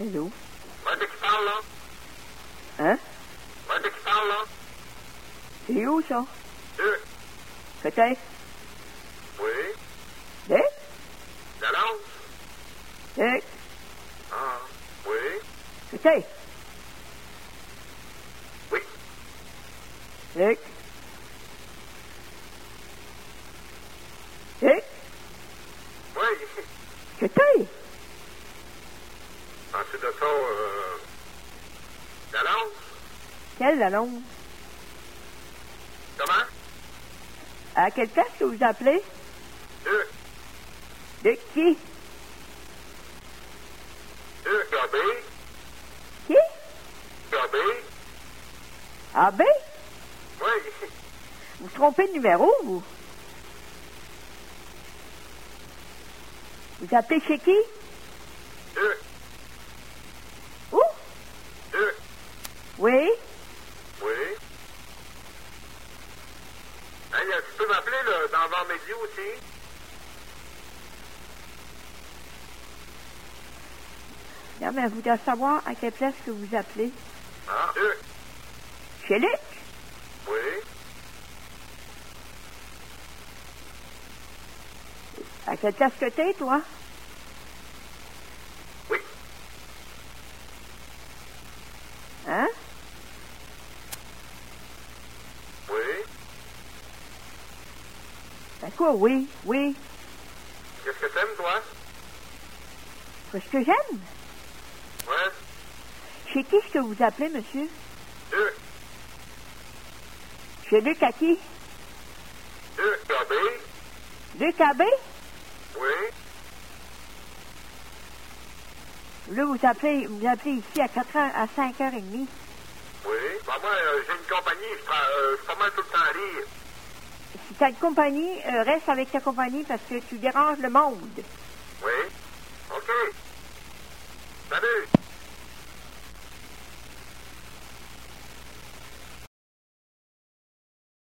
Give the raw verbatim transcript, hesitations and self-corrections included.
Hello? Ouais, de qui parle, là? Hein? Ouais, de qui parle, là? C'est où, ça? Deux. Peut-être? Oui. Dick? D'annonce? Dick? Ah, oui. Peut-être? Oui. Dick? Dick? Oui. Peut-être? Ensuite de ça, euh... d'annonce? Quelle annonce? Comment? À quelle place que vous appelez? Deux. De qui? Deux. A B. Qui? A B. A B? Oui. Vous trompez de numéro, vous? Vous appelez chez qui? Deux. Où? Deux. Oui? Oui. Hey, tu peux m'appeler, là, dans Vendredi aussi? Non, mais vous devez savoir à quelle place que vous appelez. Ah. Deux. Chez Luc? Oui. À quelle place que t'es, toi? Oui. Hein? Oui. Ben quoi, oui, oui. Qu'est-ce que t'aimes, toi? Qu'est-ce que j'aime? Ouais. Chez qui est-ce que vous appelez, monsieur? Deux. Chez Luc à qui? Deux. A B. Luc A B? Oui. Là, vous appelez, vous appelez ici à quatre heures, à cinq heures trente. Oui. Ben, moi, euh, j'ai une compagnie, je prends, euh, je suis pas mal tout le temps libre. Si t'as une compagnie, euh, reste avec ta compagnie parce que tu déranges le monde.